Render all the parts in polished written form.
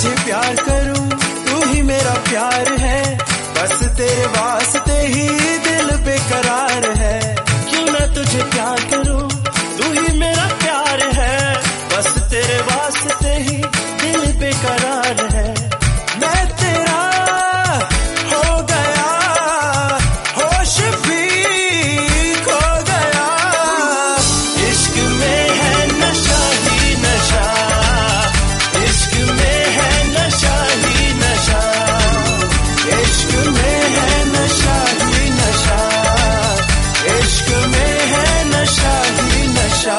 तुझे प्यार करूं, तू ही मेरा प्यार है, बस तेरे वास्ते ही दिल बेकरार है। क्यों ना तुझे प्यार करूं, तू ही मेरा प्यार है, बस तेरे वास्ते ही दिल बेकरार है। मैं तेरा हो गया, होश भी खो गया, इश्क में है नशा ही नशा, इश्क में है नशा ही नशा, इश्क में है नशा ही नशा, इश्क में है नशा ही नशा।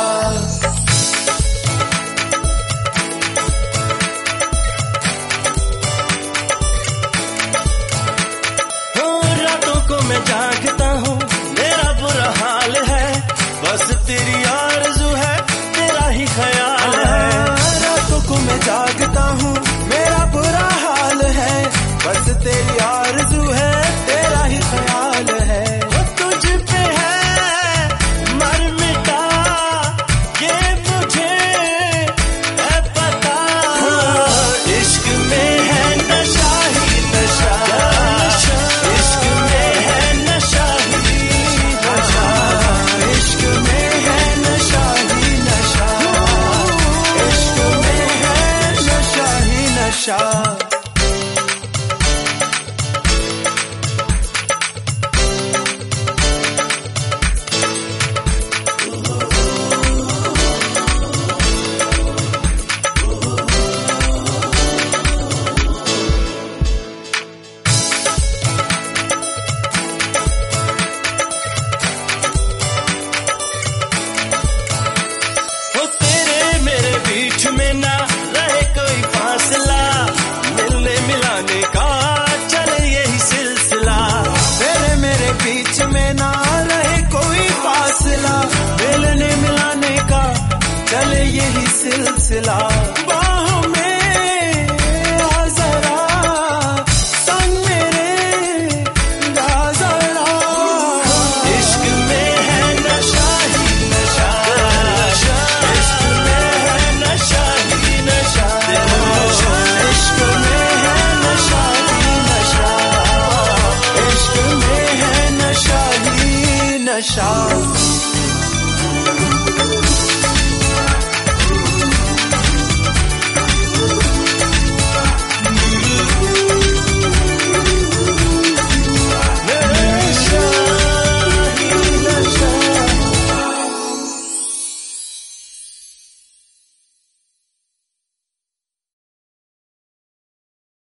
मैं जागता हूँ, मेरा बुरा हाल है, बस तेरी आरज़ू है, तेरा ही ख्याल है। रातों को मैं जागता हूँ, मेरा बुरा हाल है, बस तेरी आरज़ू है, तेरा ही ख्याल है। वो तुझ पे है मर मिटा, ये मुझे है पता, इश्क में है नशा ही नशा, इश्क में है नशा ही नशा, इश्क में है नशा ही नशा, इश्क में है नशा ही नशा। बीच में ना रहे कोई फासला, मिलने मिलाने का चले यही सिलसिला। मेरे बीच में ना रहे कोई फासला, मिलने मिलाने का चले यही सिलसिला।